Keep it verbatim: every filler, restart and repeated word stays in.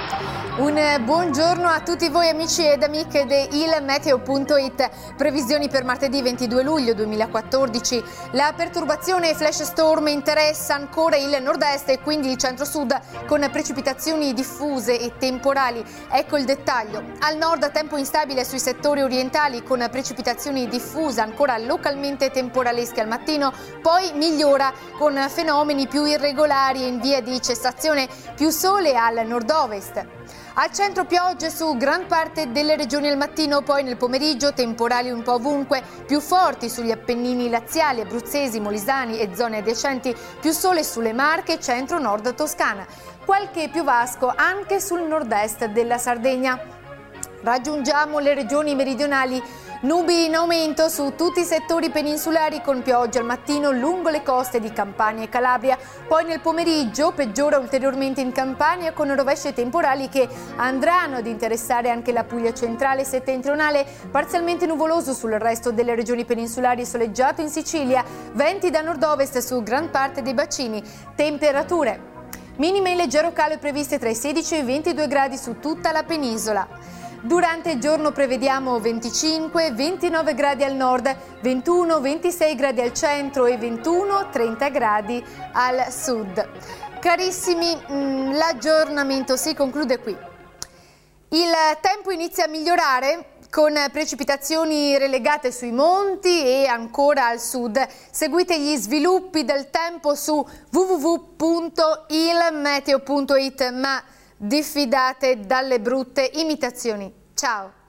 Un buongiorno a tutti voi amici ed amiche di il meteo punto it. Previsioni per martedì ventidue luglio duemilaquattordici. La perturbazione flash storm interessa ancora il nord-est e quindi il centro-sud con precipitazioni diffuse e temporali. Ecco il dettaglio. Al nord tempo instabile sui settori orientali con precipitazioni diffuse ancora localmente temporalesche al mattino, poi migliora con fenomeni più irregolari e in via di cessazione, più sole al nord-ovest. Al centro piogge su gran parte delle regioni al mattino, poi nel pomeriggio temporali un po' ovunque, più forti sugli Appennini laziali, abruzzesi, molisani e zone adiacenti, più sole sulle Marche, centro-nord Toscana. Qualche piovasco anche sul nord-est della Sardegna. Raggiungiamo le regioni meridionali. Nubi in aumento su tutti i settori peninsulari con piogge al mattino lungo le coste di Campania e Calabria. Poi nel pomeriggio peggiora ulteriormente in Campania con rovesci temporali che andranno ad interessare anche la Puglia centrale e settentrionale. Parzialmente nuvoloso sul resto delle regioni peninsulari e soleggiato in Sicilia. Venti da nord-ovest su gran parte dei bacini. Temperature minime in leggero calo previste tra i sedici e i ventidue gradi su tutta la penisola. Durante il giorno prevediamo venticinque ventinove gradi al nord, ventuno ventisei gradi al centro e ventuno trenta gradi al sud. Carissimi, l'aggiornamento si conclude qui. Il tempo inizia a migliorare con precipitazioni relegate sui monti e ancora al sud. Seguite gli sviluppi del tempo su w w w punto il meteo punto it, ma diffidate dalle brutte imitazioni. Ciao!